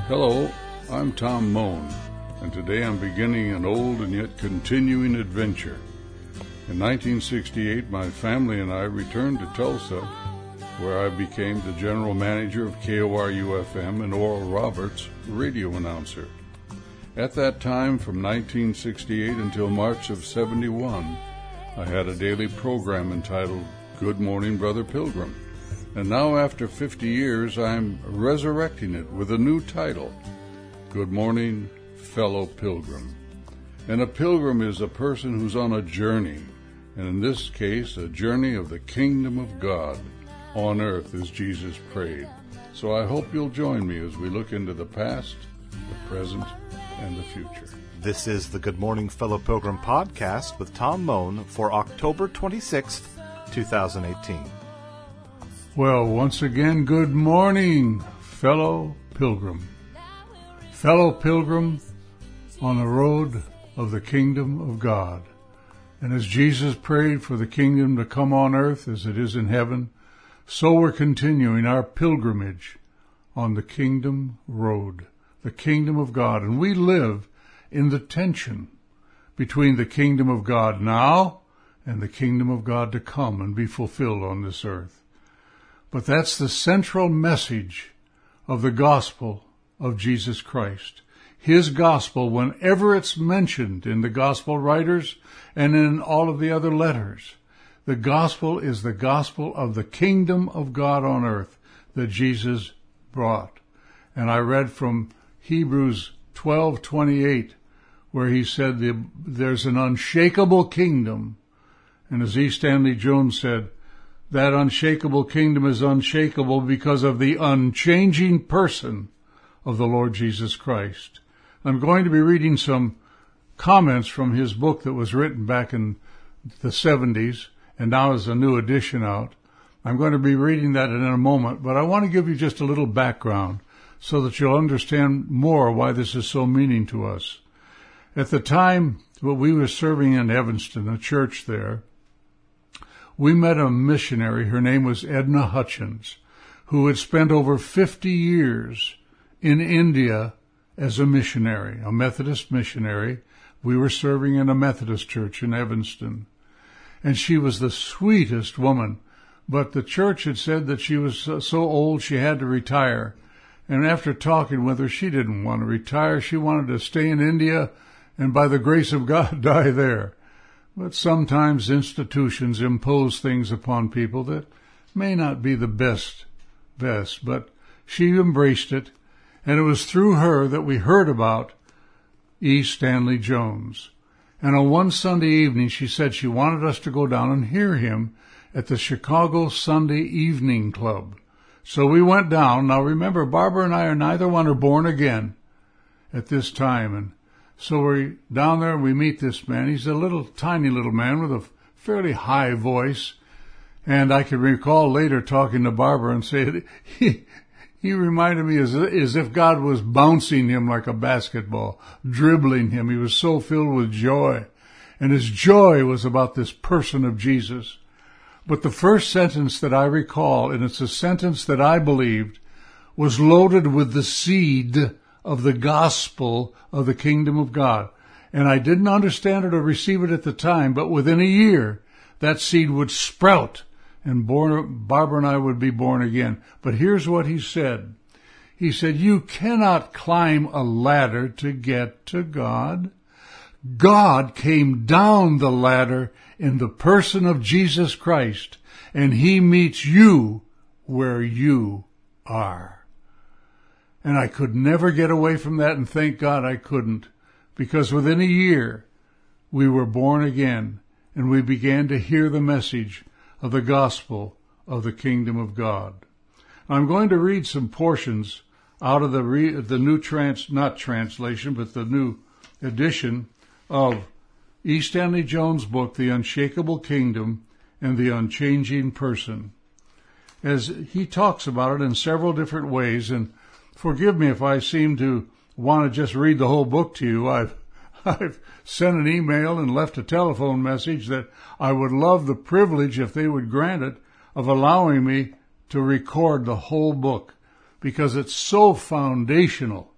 Hello, I'm Tom Moan, and today I'm beginning an old and yet continuing adventure. In 1968, my family and I returned to Tulsa, where I became the general manager of KORU-FM and Oral Roberts, radio announcer. At that time, from 1968 until March of 71, I had a daily program entitled Good Morning, Brother Pilgrim. And now, after 50 years, I'm resurrecting it with a new title, Good Morning, Fellow Pilgrim. And a pilgrim is a person who's on a journey, and in this case, a journey of the kingdom of God on earth, as Jesus prayed. So I hope you'll join me as we look into the past, the present, and the future. This is the Good Morning, Fellow Pilgrim podcast with Tom Moan for October 26th, 2018. Well, once again, good morning, fellow pilgrim. Fellow pilgrim on the road of the kingdom of God. And as Jesus prayed for the kingdom to come on earth as it is in heaven, so we're continuing our pilgrimage on the kingdom road, the kingdom of God. And we live in the tension between the kingdom of God now and the kingdom of God to come and be fulfilled on this earth. But that's the central message of the gospel of Jesus Christ. His gospel, whenever it's mentioned in the gospel writers and in all of the other letters, the gospel is the gospel of the kingdom of God on earth that Jesus brought. And I read from Hebrews 12:28, where he said there's an unshakable kingdom. And as E. Stanley Jones said, that unshakable kingdom is unshakable because of the unchanging person of the Lord Jesus Christ. I'm going to be reading some comments from his book that was written back in the 70s, and now is a new edition out. I'm going to be reading that in a moment, but I want to give you just a little background so that you'll understand more why this is so meaning to us. At the time that we were serving in Evanston, a church there, we met a missionary, her name was Edna Hutchins, who had spent over 50 years in India as a missionary, a Methodist missionary. We were serving in a Methodist church in Evanston. And she was the sweetest woman, but the church had said that she was so old she had to retire. And after talking with her, she didn't want to retire. She wanted to stay in India and by the grace of God die there. But sometimes institutions impose things upon people that may not be the best, but she embraced it, and it was through her that we heard about E. Stanley Jones. And on one Sunday evening, she said she wanted us to go down and hear him at the Chicago Sunday Evening Club. So we went down. Now remember, Barbara and I neither one are born again at this time, and so we're down there and we meet this man. He's a tiny little man with a fairly high voice. And I can recall later talking to Barbara and saying he reminded me as if God was bouncing him like a basketball, dribbling him. He was so filled with joy. And his joy was about this person of Jesus. But the first sentence that I recall, and it's a sentence that I believed, was loaded with the seed of the gospel of the kingdom of God. And I didn't understand it or receive it at the time, but within a year, that seed would sprout, and Barbara and I would be born again. But here's what he said. He said, you cannot climb a ladder to get to God. God came down the ladder in the person of Jesus Christ, and he meets you where you are. And I could never get away from that, and thank God I couldn't, because within a year we were born again, and we began to hear the message of the gospel of the kingdom of God. I'm going to read some portions out of the new not translation, but the new edition of E. Stanley Jones' book, The Unshakable Kingdom and the Unchanging Person, as he talks about it in several different ways. And forgive me if I seem to want to just read the whole book to you. I've sent an email and left a telephone message that I would love the privilege, if they would grant it, of allowing me to record the whole book, because it's so foundational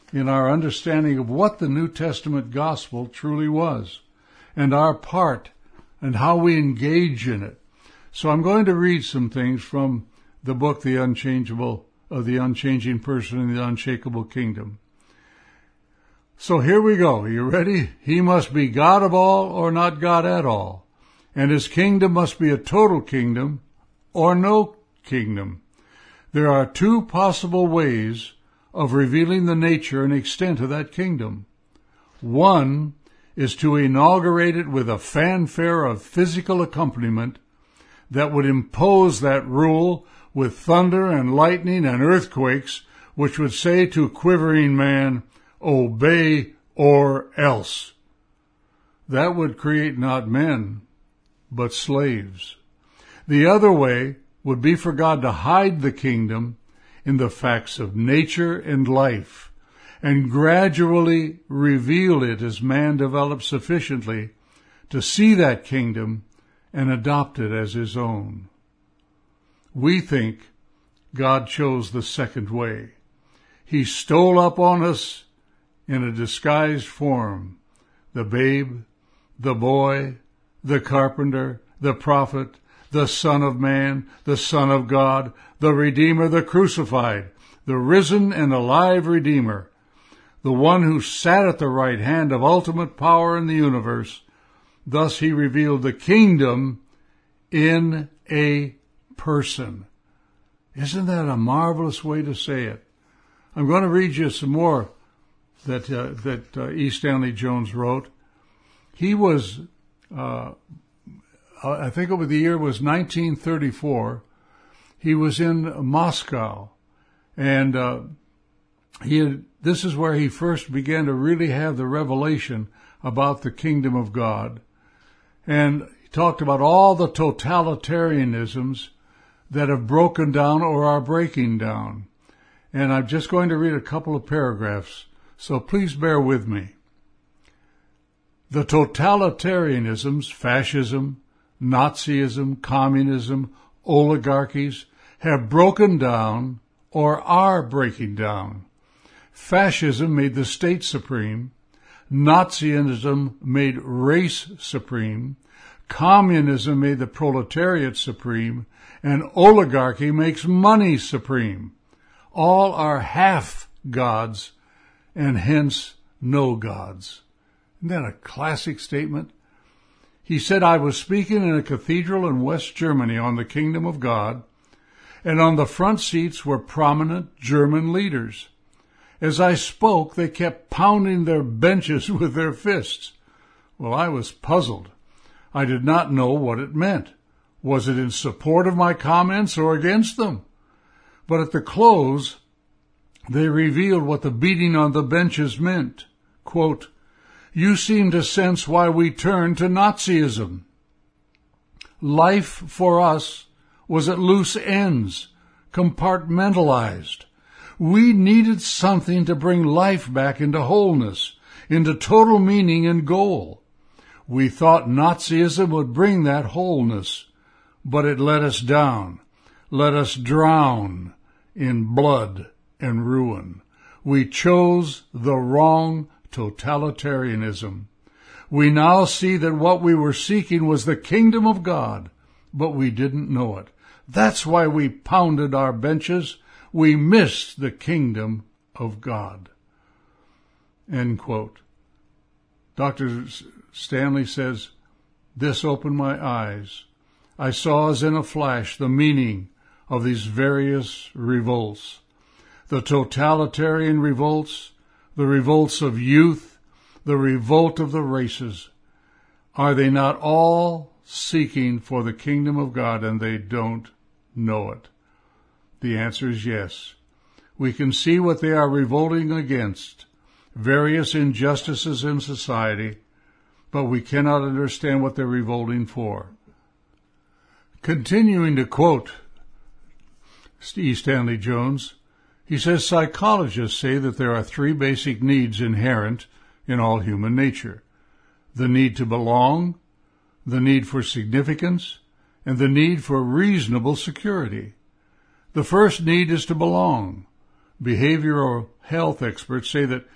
in our understanding of what the New Testament gospel truly was and our part and how we engage in it. So I'm going to read some things from the book, The Unchanging Person in the Unshakable Kingdom. So here we go. You ready? He must be God of all or not God at all. And his kingdom must be a total kingdom or no kingdom. There are two possible ways of revealing the nature and extent of that kingdom. One is to inaugurate it with a fanfare of physical accompaniment that would impose that rule with thunder and lightning and earthquakes, which would say to quivering man, obey or else. That would create not men, but slaves. The other way would be for God to hide the kingdom in the facts of nature and life, and gradually reveal it as man develops sufficiently to see that kingdom and adopt it as his own. We think God chose the second way. He stole up on us in a disguised form, the babe, the boy, the carpenter, the prophet, the Son of Man, the Son of God, the Redeemer, the crucified, the risen and alive Redeemer, the one who sat at the right hand of ultimate power in the universe. Thus he revealed the kingdom in a person. Isn't that a marvelous way to say it? I'm going to read you some more that E. Stanley Jones wrote. He was, I think over the year was 1934. He was in Moscow, and this is where he first began to really have the revelation about the kingdom of God. And he talked about all the totalitarianisms that have broken down or are breaking down. And I'm just going to read a couple of paragraphs, so please bear with me. The totalitarianisms, fascism, Nazism, communism, oligarchies, have broken down or are breaking down. Fascism made the state supreme. Nazism made race supreme. Communism made the proletariat supreme. And oligarchy makes money supreme. All are half gods and hence no gods. Isn't that a classic statement? He said, I was speaking in a cathedral in West Germany on the kingdom of God, and on the front seats were prominent German leaders. As I spoke, they kept pounding their benches with their fists. Well, I was puzzled. I did not know what it meant. Was it in support of my comments or against them? But at the close, they revealed what the beating on the benches meant. Quote, you seem to sense why we turned to Nazism. Life for us was at loose ends, compartmentalized. We needed something to bring life back into wholeness, into total meaning and goal. We thought Nazism would bring that wholeness, but it let us down, let us drown in blood and ruin. We chose the wrong totalitarianism. We now see that what we were seeking was the kingdom of God, but we didn't know it. That's why we pounded our benches. We missed the kingdom of God. End quote. Dr. Stanley says, this opened my eyes. I saw as in a flash the meaning of these various revolts. The totalitarian revolts, the revolts of youth, the revolt of the races. Are they not all seeking for the kingdom of God and they don't know it? The answer is yes. We can see what they are revolting against, various injustices in society, but we cannot understand what they're revolting for. Continuing to quote E. Stanley Jones, he says psychologists say that there are three basic needs inherent in all human nature: the need to belong, the need for significance, and the need for reasonable security. The first need is to belong. behavioral health experts say that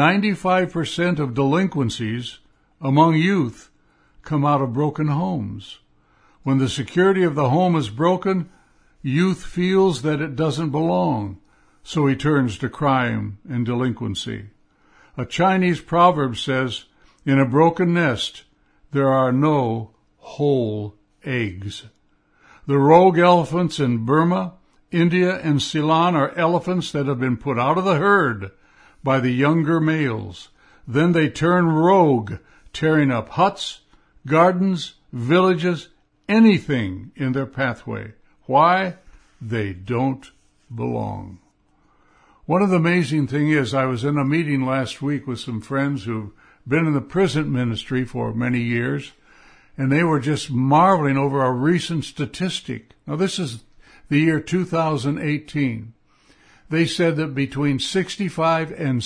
95% of delinquencies among youth come out of broken homes. When the security of the home is broken, youth feels that it doesn't belong, so he turns to crime and delinquency. A Chinese proverb says, "In a broken nest, there are no whole eggs." The rogue elephants in Burma, India, and Ceylon are elephants that have been put out of the herd by the younger males. Then they turn rogue, tearing up huts, gardens, villages, anything in their pathway. Why? They don't belong. One of the amazing things is I was in a meeting last week with some friends who've been in the prison ministry for many years, and they were just marveling over a recent statistic. Now, this is the year 2018. They said that between 65 and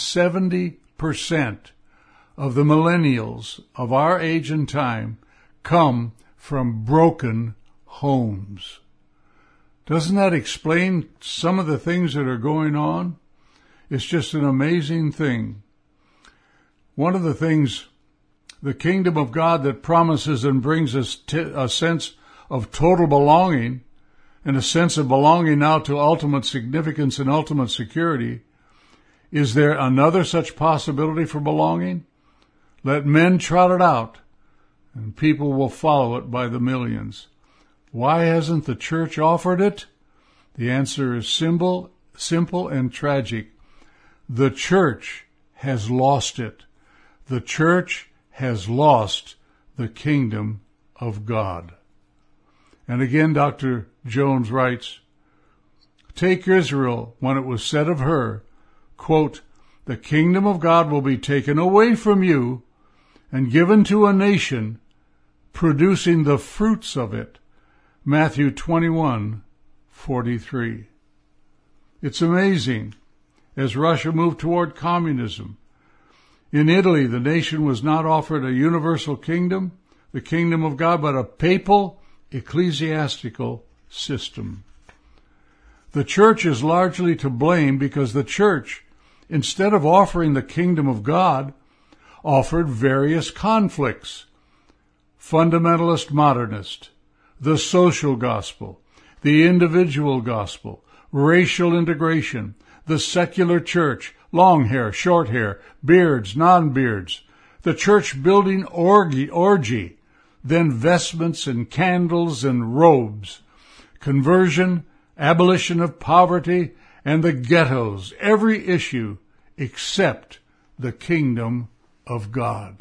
70% of the millennials of our age and time come from broken homes. Doesn't that explain some of the things that are going on? It's just an amazing thing. One of the things, the kingdom of God that promises and brings us a sense of total belonging and a sense of belonging now to ultimate significance and ultimate security. Is there another such possibility for belonging? Let men trot it out, and people will follow it by the millions. Why hasn't the church offered it? The answer is simple and tragic. The church has lost it. The church has lost the kingdom of God. And again, Dr. Jones writes, "Take Israel when it was said of her, quote, 'The kingdom of God will be taken away from you and given to a nation producing the fruits of it.' Matthew 21:43. It's amazing. As Russia moved toward communism, in Italy, the nation was not offered a universal kingdom, the kingdom of God, but a papal ecclesiastical system. The church is largely to blame because the church, instead of offering the kingdom of God, offered various conflicts. Fundamentalist modernist, the social gospel, the individual gospel, racial integration, the secular church, long hair, short hair, beards, non-beards, the church building orgy, then vestments and candles and robes, conversion, abolition of poverty, and the ghettos, every issue except the kingdom of God.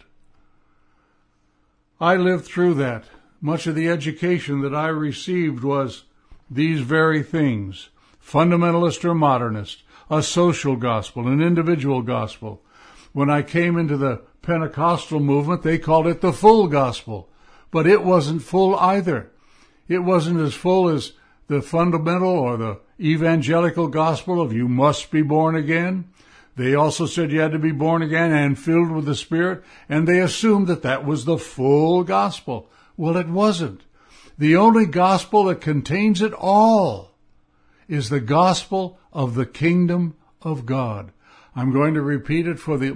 I lived through that. Much of the education that I received was these very things, fundamentalist or modernist, a social gospel, an individual gospel. When I came into the Pentecostal movement, they called it the full gospel, but it wasn't full either. It wasn't as full as the fundamental or the evangelical gospel of you must be born again. They also said you had to be born again and filled with the Spirit, and they assumed that that was the full gospel. Well, it wasn't. The only gospel that contains it all is the gospel of the kingdom of God. I'm going to repeat it for the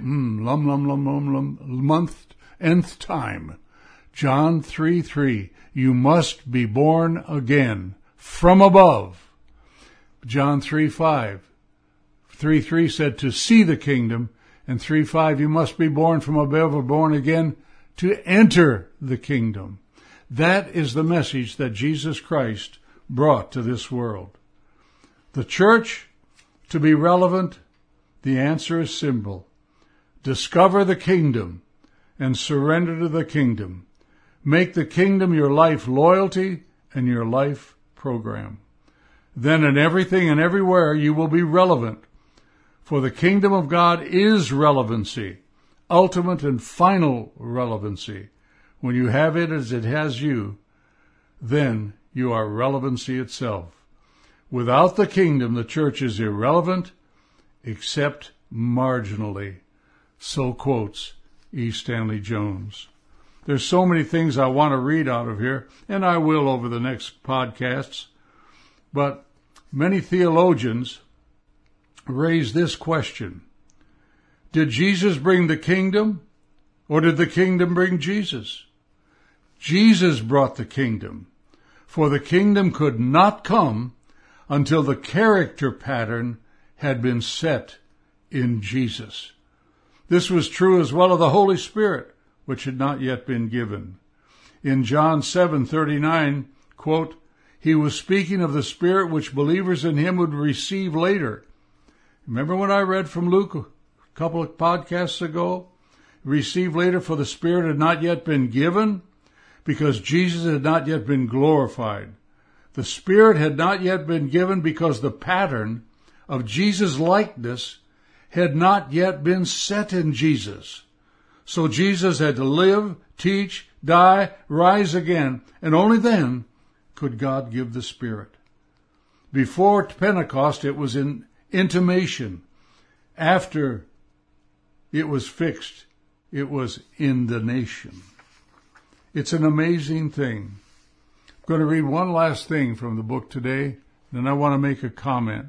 nth time. John 3:3. You must be born again from above. John 3:5. 3:3 said to see the kingdom, and 3:5 you must be born from above or born again to enter the kingdom. That is the message that Jesus Christ brought to this world. The church, to be relevant, the answer is simple. Discover the kingdom and surrender to the kingdom. Make the kingdom your life loyalty and your life program. Then in everything and everywhere you will be relevant. For the kingdom of God is relevancy, ultimate and final relevancy. When you have it as it has you, then you are relevancy itself. Without the kingdom, the church is irrelevant, except marginally. So quotes E. Stanley Jones. There's so many things I want to read out of here, and I will over the next podcasts. But many theologians raise this question. Did Jesus bring the kingdom, or did the kingdom bring Jesus? Jesus brought the kingdom, for the kingdom could not come until the character pattern had been set in Jesus. This was true as well of the Holy Spirit, which had not yet been given. In John 7:39, quote, he was speaking of the Spirit which believers in him would receive later. Remember when I read from Luke a couple of podcasts ago? Receive later, for the Spirit had not yet been given, because Jesus had not yet been glorified. The Spirit had not yet been given because the pattern of Jesus' likeness had not yet been set in Jesus. So Jesus had to live, teach, die, rise again, and only then could God give the Spirit. Before Pentecost, it was in intimation. After it was fixed, it was in the nation. It's an amazing thing. I'm going to read one last thing from the book today, then I want to make a comment.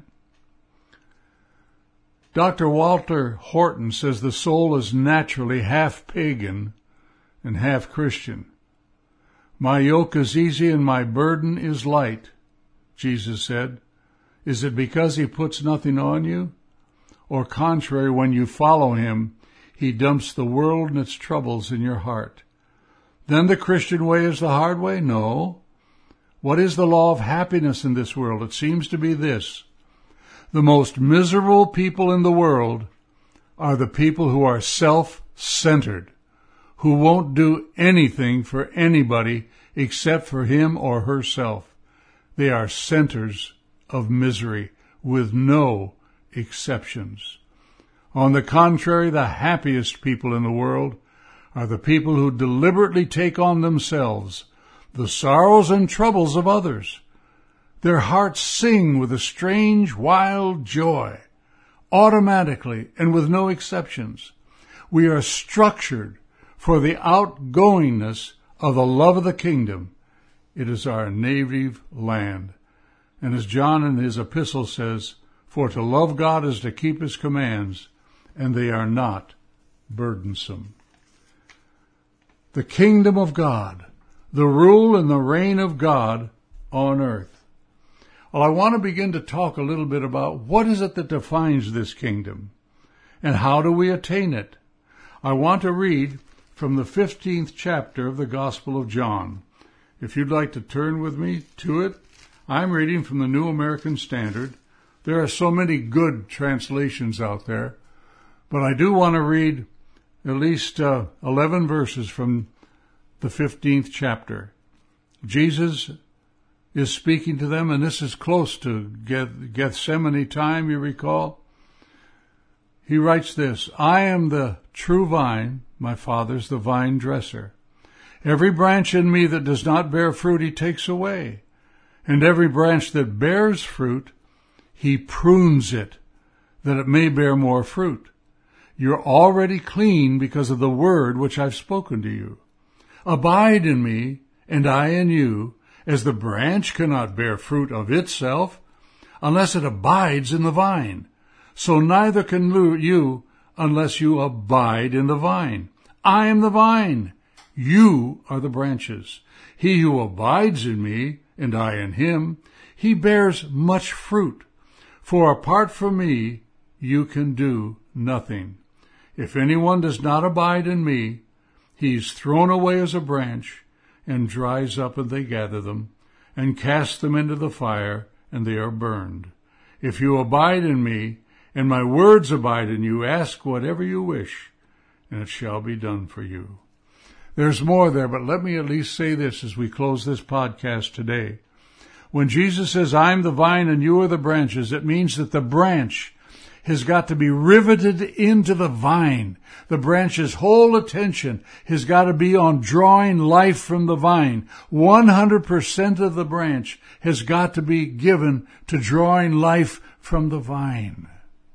Dr. Walter Horton says the soul is naturally half pagan and half Christian. My yoke is easy and my burden is light, Jesus said. Is it because he puts nothing on you? Or contrary, when you follow him, he dumps the world and its troubles in your heart. Then the Christian way is the hard way? No. What is the law of happiness in this world? It seems to be this. The most miserable people in the world are the people who are self-centered, who won't do anything for anybody except for him or herself. They are centers of misery with no exceptions. On the contrary, the happiest people in the world are the people who deliberately take on themselves the sorrows and troubles of others. Their hearts sing with a strange, wild joy, automatically and with no exceptions. We are structured for the outgoingness of the love of the kingdom. It is our native land. And as John in his epistle says, for to love God is to keep his commands, and they are not burdensome. The kingdom of God, the rule and the reign of God on earth. Well, I want to begin to talk a little bit about what is it that defines this kingdom and how do we attain it. I want to read from the 15th chapter of the Gospel of John. If you'd like to turn with me to it, I'm reading from the New American Standard. There are so many good translations out there, but I do want to read at least 11 verses from the 15th chapter. Jesus is speaking to them, and this is close to Gethsemane time, you recall. He writes this, I am the true vine, my Father's the vine dresser. Every branch in me that does not bear fruit he takes away, and every branch that bears fruit he prunes it, that it may bear more fruit. You're already clean because of the word which I've spoken to you. Abide in me, and I in you, as the branch cannot bear fruit of itself unless it abides in the vine. So neither can you unless you abide in the vine. I am the vine. You are the branches. He who abides in me, and I in him, he bears much fruit. For apart from me, you can do nothing. If anyone does not abide in me, he is thrown away as a branch and dries up, and they gather them and cast them into the fire, and they are burned. If you abide in me, and my words abide in you, ask whatever you wish, and it shall be done for you. There's more there, but let me at least say this as we close this podcast today. When Jesus says, I'm the vine and you are the branches, it means that the branch has got to be riveted into the vine. The branch's whole attention has got to be on drawing life from the vine. 100% of the branch has got to be given to drawing life from the vine.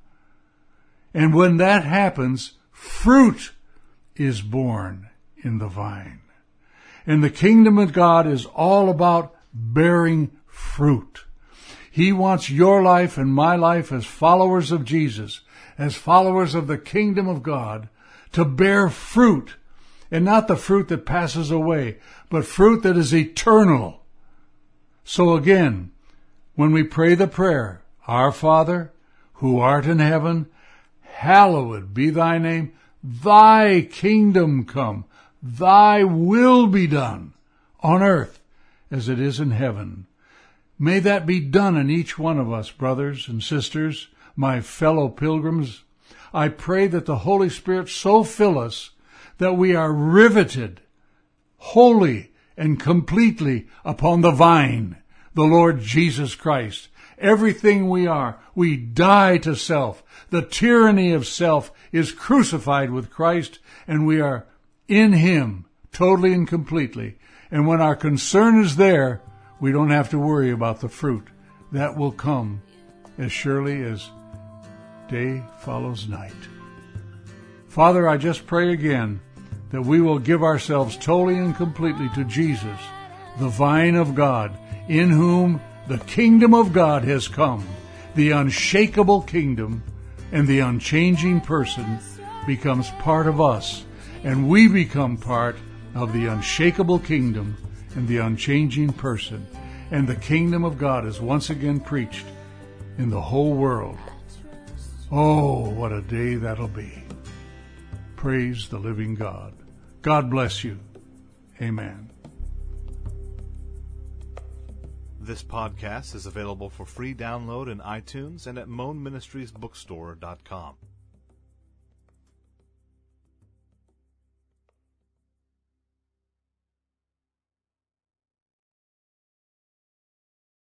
And when that happens, fruit is born in the vine. And the kingdom of God is all about bearing fruit. He wants your life and my life as followers of Jesus, as followers of the kingdom of God, to bear fruit, and not the fruit that passes away, but fruit that is eternal. So again, when we pray the prayer, Our Father, who art in heaven, hallowed be thy name. Thy kingdom come. Thy will be done on earth as it is in heaven. May that be done in each one of us, brothers and sisters, my fellow pilgrims. I pray that the Holy Spirit so fill us that we are riveted wholly and completely upon the vine, the Lord Jesus Christ. Everything we are, we die to self. The tyranny of self is crucified with Christ, and we are in Him totally and completely. And when our concern is there, we don't have to worry about the fruit. That will come as surely as day follows night. Father, I just pray again that we will give ourselves totally and completely to Jesus, the vine of God, in whom the kingdom of God has come, the unshakable kingdom, and the unchanging person becomes part of us, and we become part of the unshakable kingdom and the unchanging person, and the kingdom of God is once again preached in the whole world. Oh, what a day that'll be. Praise the living God. God bless you. Amen. This podcast is available for free download in iTunes and at moanministriesbookstore.com.